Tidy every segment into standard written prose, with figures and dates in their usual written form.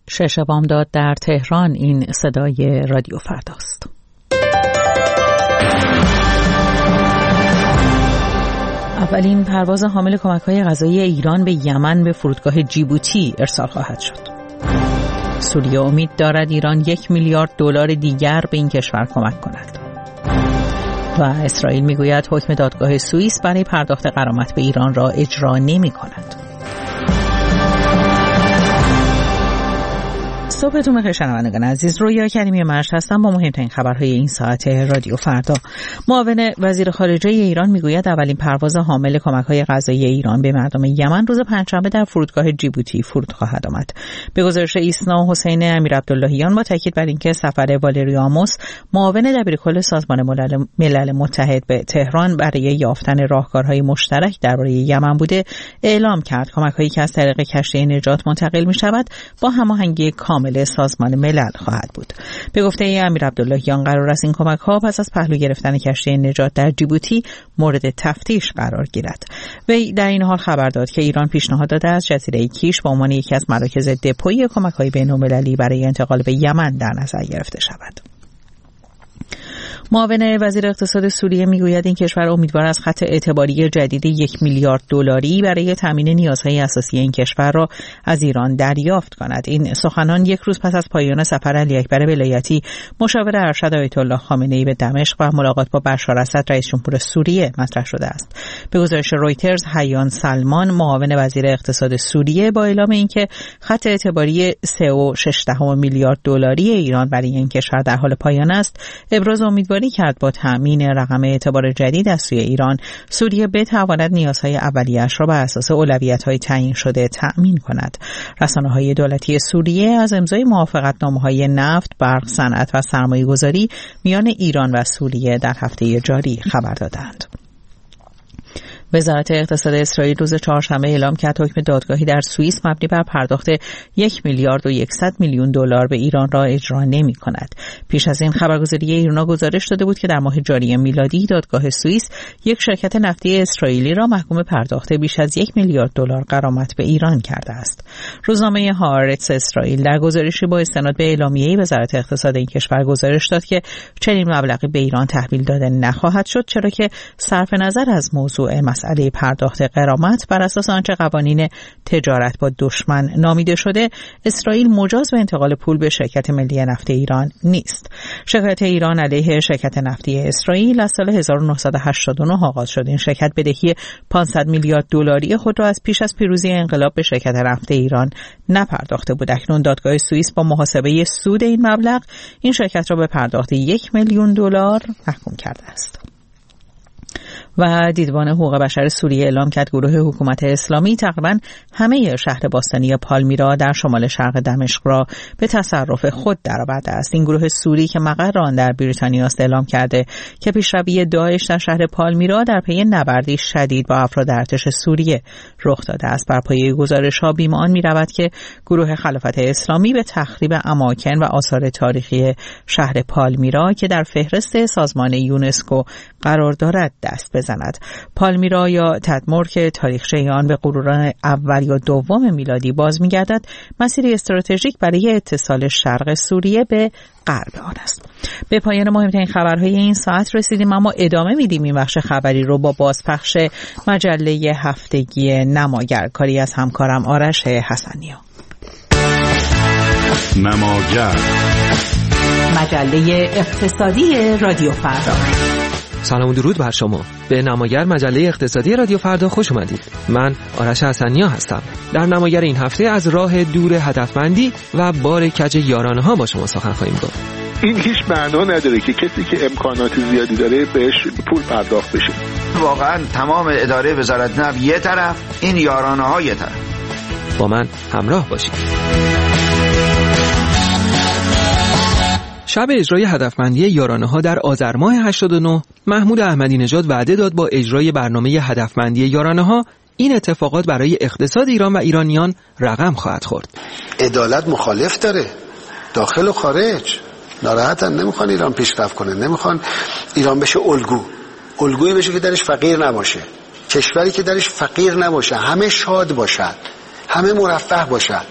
6 بامداد در تهران. این صدای رادیو فرداست. اولین پرواز حامل کمک‌های غذایی ایران به یمن به فرودگاه جیبوتی ارسال خواهد شد. سوریه امید دارد ایران 1 میلیارد دلار دیگر به این کشور کمک کند. و اسرائیل میگوید حکم دادگاه سوئیس برای پرداخت غرامت به ایران را اجرا نمی‌کند. صبحتون بخیر شنوندگان عزیز، رویا کریمی مرشد هستم با مهمترین خبرهای این ساعت رادیو فردا. معاون وزیر خارجه ایران میگوید اولین پرواز حامل کمک‌های غذایی ایران به مردم یمن روز پنجشنبه در فرودگاه جیبوتی فرود خواهد آمد. به گزارش ایسنا حسین امیرعبداللهیان با تاکید بر اینکه سفر والری آموس معاون دبیرکل سازمان ملل متحد به تهران برای یافتن راهکارهای مشترک درباره یمن بوده، اعلام کرد کمک‌هایی که از طریق کشتی نجات منتقل می‌شود با هماهنگی کامل سازمان ملل خواهد بود. به گفته امیرعبداللهیان قرار است این کمک‌ها پس از پهلو گرفتن کشتی نجات در جیبوتی مورد تفتیش قرار گیرد. وی در این حال خبر داد که ایران پیشنهاد داده است جزیره کیش به عنوان یکی از مراکز دپوی کمک‌های بین‌المللی برای انتقال به یمن در نظر گرفته شود. معاون وزیر اقتصاد سوریه میگوید این کشور امیدوار است خط اعتباری جدید 1 میلیارد دلاری برای تامین نیازهای اساسی این کشور را از ایران دریافت کند. این سخنان یک روز پس از پایان سفر علی اکبر ولایتی مشاور ارشد آیت الله خامنه‌ای به دمشق و ملاقات با بشار اسد رئیس جمهور سوریه مطرح شده است. به گزارش رویترز حیان سلمان معاون وزیر اقتصاد سوریه با اعلام اینکه خط اعتباری 3.6 میلیارد دلاری ایران برای این کشور در حال پایان است، ابراز امیدواری کرد با تأمین رقم اعتبار جدید از سوی ایران سوریه بتواند نیازهای اولیه‌اش را بر اساس اولویت‌های تعیین شده تأمین کند. رسانه‌های دولتی سوریه از امضای موافقتنامه‌های نفت، برق، صنعت و سرمایه‌گذاری میان ایران و سوریه در هفته جاری خبر دادند. وزارت اقتصاد اسرائیل روز چهارشنبه اعلام کرد حکم دادگاهی در سوئیس مبنی بر پرداخت 1 میلیارد و 100 میلیون دلار به ایران را اجرا نمی کند. پیش از این خبرگزاری ایرنا گزارش داده بود که در ماه جاری میلادی دادگاه سوئیس یک شرکت نفتی اسرائیلی را محکوم پرداخت بیش از 1 میلیارد دلار غرامت به ایران کرده است. روزنامه هآرتس اسرائیل در گزارشی با استناد به اعلامیه وزارت اقتصاد این کشور گزارش داد که چنین مبلغی به ایران تحویل داده نخواهد شد، چرا که صرف نظر از موضوع مسئله پرداخت غرامت بر اساس آنچه قوانین تجارت با دشمن نامیده شده، اسرائیل مجاز به انتقال پول به شرکت ملی نفت ایران نیست. شکایت ایران علیه شرکت نفتی اسرائیل از سال 1989 آغاز شد. این شرکت بدهی 500 میلیارد دلاری خود را از پیش از پیروزی انقلاب به شرکت نفت ایران نپرداخته بود. اکنون دادگاه سوئیس با محاسبه سود این مبلغ این شرکت را به پرداخت 1 میلیون دلار محکوم کرده است. و دیدبان حقوق بشر سوریه اعلام کرد گروه حکومت اسلامی تقریباً همه شهر باستانی پالمیرا در شمال شرق دمشق را به تصرف خود درآورده است. این گروه سوری که مقر آن در بریتانیا است اعلام کرده که پیشروی داعش در شهر پالمیرا در پی نبردی شدید با افراد ارتش سوریه رخ داده است. بر پایه گزارش‌ها بیم آن می‌رود که گروه خلافت اسلامی به تخریب اماکن و آثار تاریخی شهر پالمیرا که در فهرست سازمان یونسکو قرار دارد دست بزند. پالمیرا یا تدمر که تاریخچه آن به قرون اول یا دوم میلادی باز می‌گردد، مسیری استراتژیک برای اتصال شرق سوریه به غرب آن است. به پایان مهمترین خبرهای این ساعت رسیدیم، اما ادامه میدیم این بخش خبری رو با بازپخش مجله هفتگی نماگر، کاری از همکارم آرش حسنیا. نماگر، مجله اقتصادی رادیو فردا. سلام و درود بر شما. به نماگر مجله اقتصادی رادیو فردا خوش اومدید. من آرش حسنیا هستم. در نماگر این هفته از راه دور هدفمندی و بار کج یارانه ها با شما سخن خواهیم گفت. این هیچ معنا نداره که کسی که امکانات زیادی داره بهش پول پرداخت بشه. واقعا تمام اداره وزارت نفت یه طرف، این یارانه ها یه طرف. با من همراه باشید. شب اجرای هدفمندی یارانه‌ها در آذر ماه 89 محمود احمدی نژاد وعده داد با اجرای برنامه هدفمندی یارانه‌ها این اتفاقات برای اقتصاد ایران و ایرانیان رقم خواهد خورد. عدالت مخالف داره داخل و خارج، ناراحتن، نمیخوان ایران پیشرفت کنه، نمیخوان ایران بشه الگویی بشه که درش فقیر نباشه، کشوری که درش فقیر نباشه، همه شاد باشن، همه مرفه باشن.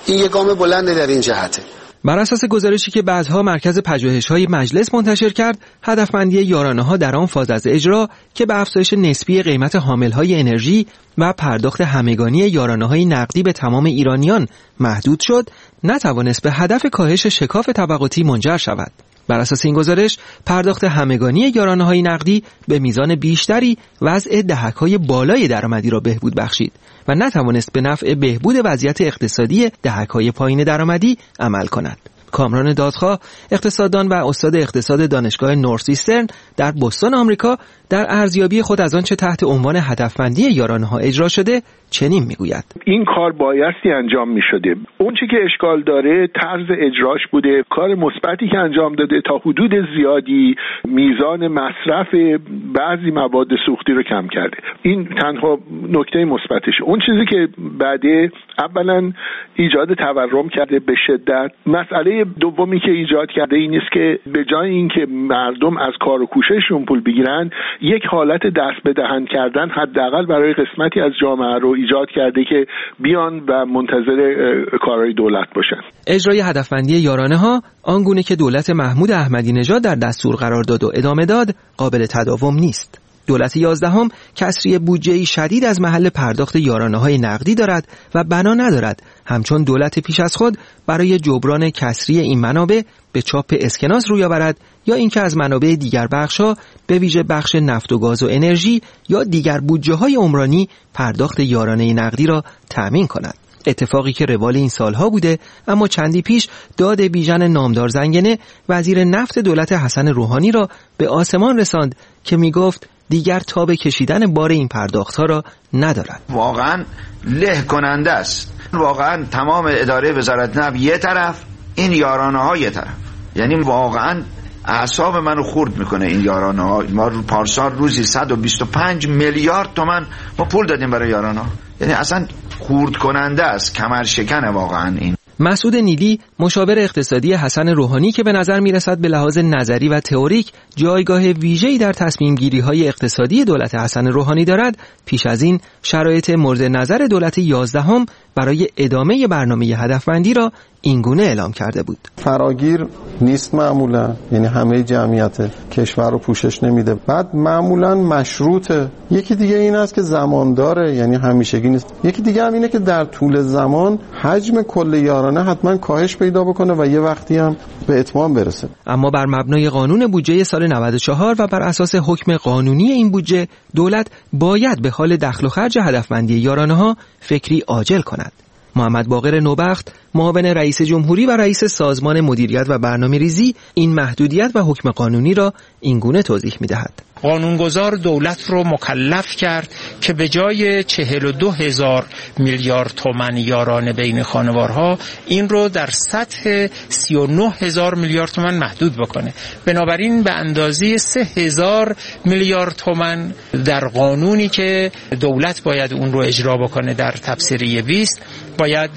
این یه گام بلنده در این جهته. بر اساس گزارشی که بعدها مرکز پژوهش‌های مجلس منتشر کرد، هدفمندی یارانه‌ها در آن فاز از اجرا که به افزایش نسبی قیمت حامل‌های انرژی و پرداخت همگانی یارانه‌های نقدی به تمام ایرانیان محدود شد، نتوانست به هدف کاهش شکاف طبقاتی منجر شود. بر اساس این گزارش، پرداخت همگانی یارانه‌های نقدی به میزان بیشتری وضع دهک‌های بالای درآمدی را بهبود بخشید و نتوانست به نفع بهبود وضعیت اقتصادی دهک‌های پایین درآمدی عمل کند. کامران دادخواه، اقتصاددان و استاد اقتصاد دانشگاه نورث‌ایسترن در بوستون آمریکا، در ارزیابی خود از آنچه تحت عنوان هدفمندی یارانه‌ها اجرا شده چنین میگوید: این کار بایستی انجام می‌شده. اون چیزی که اشکال داره طرز اجراش بوده. کار مثبتی که انجام داده تا حدود زیادی میزان مصرف بعضی مواد سوختی رو کم کرده. این تنها نکته مثبتشه. اون چیزی که بعده اولا ایجاد تورم کرده به شدت. مسئله دومی که ایجاد کرده این است که به جای اینکه مردم از کار و کوشششون پول بگیرن، یک حالت دست به دهن کردن حداقل برای قسمتی از جامعه رو ایجاد کرده که بیان و منتظر کارهای دولت باشن. اجرای هدفمندی یارانه‌ها آنگونه که دولت محمود احمدی نژاد در دستور قرار داد و ادامه داد قابل تداوم نیست. دولت 11 کسری بودجه‌ای شدید از محل پرداخت یارانه‌های نقدی دارد و بنا ندارد همچون دولت پیش از خود برای جبران کسری این منابع به چاپ اسکناس روی آورد یا اینکه از منابع دیگر بخش‌ها به ویژه بخش نفت و گاز و انرژی یا دیگر بودجه‌های عمرانی پرداخت یارانه نقدی را تأمین کند. اتفاقی که روال این سالها بوده، اما چندی پیش داد بیژن نامدار زنگنه وزیر نفت دولت حسن روحانی را به آسمان رساند که میگفت دیگر تاب کشیدن بار این پرداخت‌ها را ندارد. واقعا له کننده است. واقعا تمام اداره وزارت نفت یه طرف، این یارانه‌ها یه طرف. یعنی واقعا اعصاب منو خورد میکنه این یارانه‌ها. ما پارسال روزی 125 میلیارد تومان ما پول دادیم برای یارانه‌ها. یعنی اصلا خورد کننده است، کمر شکنه واقعا این. مسعود نیلی، مشاور اقتصادی حسن روحانی که به نظر میرسد به لحاظ نظری و تئوریک جایگاه ویژه‌ای در تصمیم گیری‌های اقتصادی دولت حسن روحانی دارد، پیش از این شرایط مورد نظر دولت 11 برای ادامه برنامه هدفمندی را اینگونه اعلام کرده بود: فراگیر نیست معمولا، یعنی همه جمعیت کشور رو پوشش نمیده. بعد معمولا مشروطه. یکی دیگه این است که زمان داره، یعنی همیشگی نیست. یکی دیگه هم اینه که در طول زمان حجم کل یارانه حتما کاهش پیدا بکنه و یه وقتی هم به اتمام برسه. اما بر مبنای قانون بودجه سال 94 و بر اساس حکم قانونی این بودجه، دولت باید به حال دخل و خرج هدفمندی یارانه‌ها فکری عاجل کند. محمد باقر نوبخت، معاون رئیس جمهوری و رئیس سازمان مدیریت و برنامه‌ریزی، این محدودیت و حکم قانونی را اینگونه توضیح می‌دهد: قانونگذار دولت رو مکلف کرد که به جای 42,000 میلیارد تومان یارانه بین خانوارها این رو در سطح 39,000 میلیارد تومان محدود بکنه. بنابراین به اندازه 3,000 میلیارد تومان در قانونی که دولت باید اون رو اجرا بکنه در تبصره 20 باید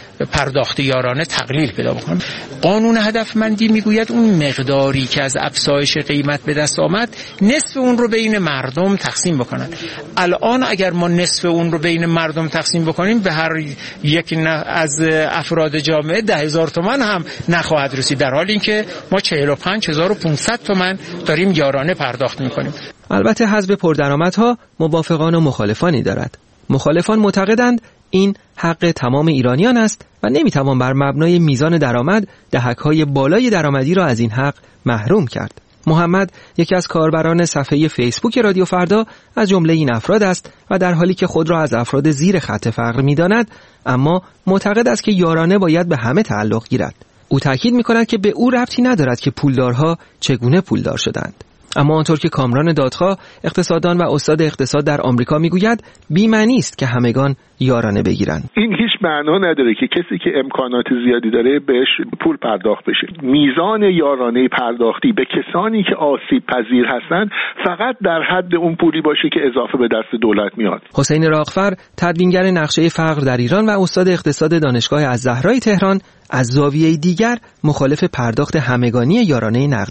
پرداخت یارانه تقلیل پیدا بکنه. قانون هدفمندی میگوید اون مقداری که از افزایش قیمت به دست آمد نصف اون رو بین مردم تقسیم بکنن. الان اگر ما نصف اون رو بین مردم تقسیم بکنیم به هر یک از افراد جامعه 10,000 تومان هم نخواهد رسید، در حالی که ما 45,500 تومان داریم یارانه پرداخت میکنیم. البته حزب پردرآمدها موافقان و مخالفانی دارد. مخالفان معتقدند این حق تمام ایرانیان است و نمیتوان بر مبنای میزان درآمد دهک‌های بالای درآمدی را از این حق محروم کرد. محمد، یکی از کاربران صفحه فیسبوک رادیو فردا، از جمله این افراد است و در حالی که خود را از افراد زیر خط فقر می‌داند، اما معتقد است که یارانه باید به همه تعلق گیرد. او تاکید می‌کند که به او ربطی ندارد که پولدارها چگونه پولدار شدند. اما آنطور که کامران دادخواه، اقتصاددان و استاد اقتصاد در آمریکا میگوید، بی‌معنی است که همگان یارانه بگیرند. این هیچ معنا نداره که کسی که امکانات زیادی داره بهش پول پرداخت بشه. میزان یارانه پرداختی به کسانی که آسیب پذیر هستند فقط در حد اون پولی باشه که اضافه به دست دولت میاد. حسین راغفر، تدوینگر نقشه فقر در ایران و استاد اقتصاد دانشگاه الزهرای تهران، از زاویه دیگر مخالف پرداخت همگانی یارانه نقدی است.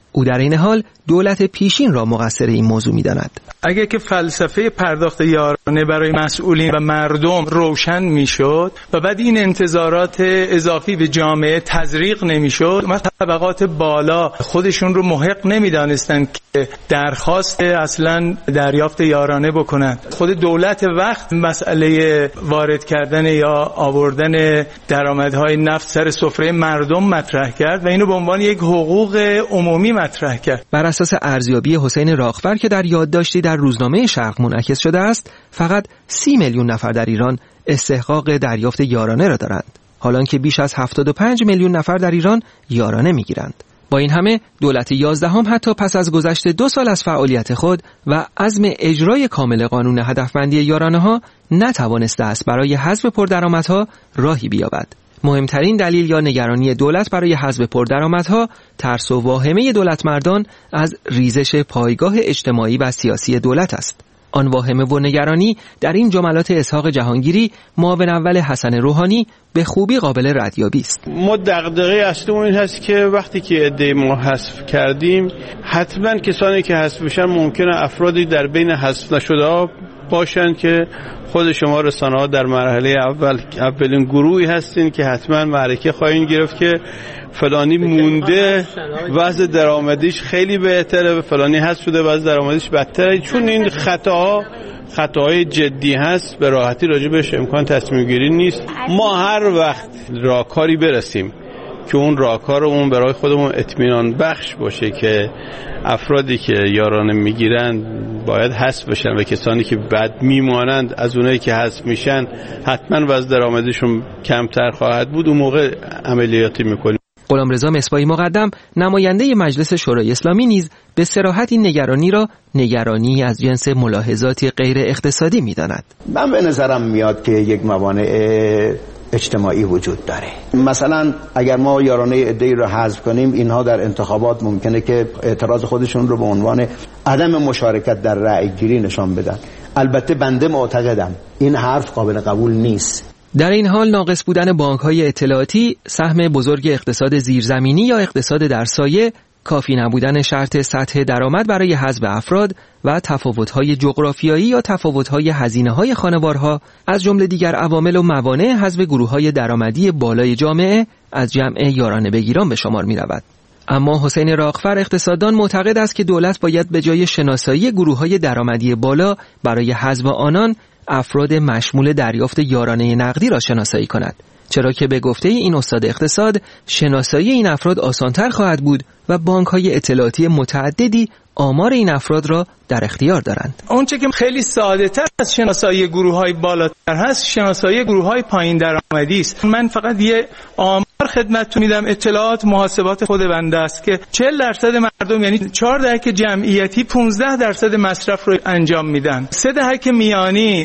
او در این حال دولت پیشین را مقصر این موضوع می‌داند. اگه که فلسفه پرداخت یارانه برای مسئولین و مردم روشن میشد و بعد این انتظارات اضافی به جامعه تزریق نمیشد، طبقات بالا خودشون رو محق نمیدانستند که درخواست اصلا دریافت یارانه بکنند. خود دولت وقت مسئله وارد کردن یا آوردن درآمدهای نفت سر سفره مردم مطرح کرد و اینو به عنوان یک حقوق عمومی مطرح کرد. بر اساس ارزیابی حسین راغفر که در یادداشتی در روزنامه شرق منعکس شده است، فقط 30 میلیون نفر در ایران استحقاق دریافت یارانه را دارند، حالان که بیش از 75 میلیون نفر در ایران یارانه میگیرند. با این همه دولت 11 حتی پس از گذشت 2 سال از فعالیت خود و عزم اجرای کامل قانون هدفمندی یارانه ها نتوانسته است برای حذف پردرآمدها راهی بیابد. مهمترین دلیل یا نگرانی دولت برای حذف پردرآمدها ترس و واهمه دولتمردان از ریزش پایگاه اجتماعی و سیاسی دولت است. آن واهمه و نگرانی در این جملات اسحاق جهانگیری، معاون اول حسن روحانی، به خوبی قابل ردیابی است. ما دغدغه اصلیمون این هست که وقتی که عده ما حذف کردیم، حتما کسانی که حذف بشن ممکنه افرادی در بین حذف نشده باشند که خود شما رسانه‌ها در مرحله اولین گروهی هستین که حتما معرکه خواهید گرفت که فلانی مونده، وضع درآمدیش خیلی بهتره، فلانی حذف شده وضع درآمدیش بدتره. چون این خطاهای جدی هست، به راحتی راجع بهش امکان تصمیم گیری نیست. ما هر وقت راهکاری برسیم که اون راهکارمون برای خودمون اطمینان بخش باشه که افرادی که یارانه میگیرن باید حذف بشن و کسانی که بعد میمانند از اونایی که حذف میشن حتما وضع درآمدیشون کمتر خواهد بود، اون موقع عملیاتی میکنیم. غلامرضا مصباحی مقدم، نماینده مجلس شورای اسلامی، نیز به صراحت این نگرانی را نگرانی از جنس ملاحظات غیر اقتصادی می‌داند. من به نظرم میاد که یک موانع اجتماعی وجود داره. مثلا اگر ما یارانه عده‌ای را حذف کنیم، اینها در انتخابات ممکنه که اعتراض خودشون رو به عنوان عدم مشارکت در رأی گیری نشان بدن. البته بنده معتقدم این حرف قابل قبول نیست. در این حال ناقص بودن بانک‌های اطلاعاتی، سهم بزرگ اقتصاد زیرزمینی یا اقتصاد در سایه، کافی نبودن شرط سطح درآمد برای حذف افراد و تفاوت‌های جغرافیایی یا تفاوت‌های هزینه‌های خانوارها از جمله دیگر عوامل و موانع حذف گروه‌های درآمدی بالای جامعه از جمع یارانه بگیران به شمار می‌رود. اما حسین راغفر اقتصاددان معتقد است که دولت باید به جای شناسایی گروه‌های درآمدی بالا برای حذف آنان، افراد مشمول دریافت یارانه نقدی را شناسایی کند، چرا که به گفته این استاد اقتصاد شناسایی این افراد آسانتر خواهد بود و بانک‌های اطلاعاتی متعددی آمار این افراد را در اختیار دارند. اونچه که خیلی ساده‌تر از شناسایی گروه‌های بالاتر هست، شناسایی گروه‌های پایین درآمدی است. من فقط یه آمار خدمتتون میدم، اطلاعات محاسبات خود بنده است که 40% مردم، یعنی 4 دهک جمعیتی 15% مصرف رو انجام میدن، 3 دهک میانی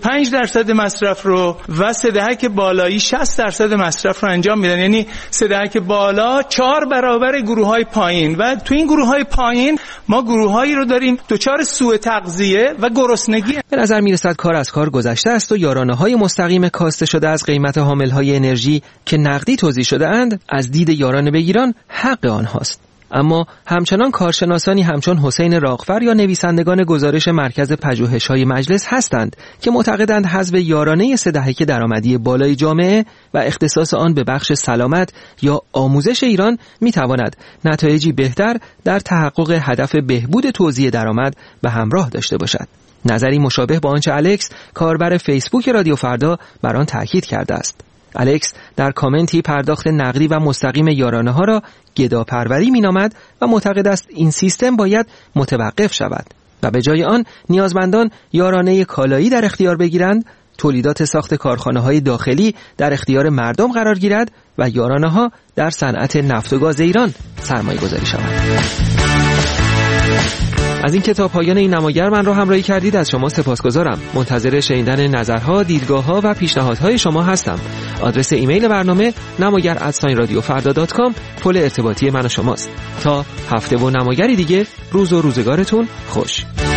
25% مصرف رو و 3 دهک بالایی 60% مصرف رو انجام میدن. یعنی 3 دهک بالا 4 برابر گروه‌های پایین و تو این گروه‌های پایین ما گروه‌هایی رو داریم دچار سوء تغذیه و گرسنگی. به نظر میرسد کار از کار گذشته است و یارانه‌های مستقیم کاسته شده از قیمت حامل‌های انرژی که نقدی توزیع شده اند از دید یارانه بگیران حق آنهاست. اما همچنان کارشناسانی همچون حسین راغفر یا نویسندگان گزارش مرکز پژوهش‌های مجلس هستند که معتقدند حذف یارانه 3 دهک درآمدی بالای جامعه و اختصاص آن به بخش سلامت یا آموزش ایران میتواند نتایجی بهتر در تحقق هدف بهبود توزیع درآمد به همراه داشته باشد. نظری مشابه با آنچه الکس، کاربر فیسبوک رادیو فردا، بر آن تاکید کرده است. الکس در کامنتی پرداخت نقدی و مستقیم یارانه ها را گداپروری مینامد و معتقد است این سیستم باید متوقف شود و به جای آن نیازمندان یارانه کالایی در اختیار بگیرند، تولیدات ساخت کارخانه‌های داخلی در اختیار مردم قرار گیرد و یارانه ها در صنعت نفت و گاز ایران سرمایه گذاری شود. از این کتاب پایان این نماگر من را همراهی کردید از شما سپاسگزارم. منتظر شنیدن نظرها، دیدگاه‌ها و پیشنهادهای شما هستم. آدرس ایمیل برنامه namagar@radiofarda.com پل ارتباطی من و شماست. تا هفته و نماگری دیگه، روز و روزگارتون خوش.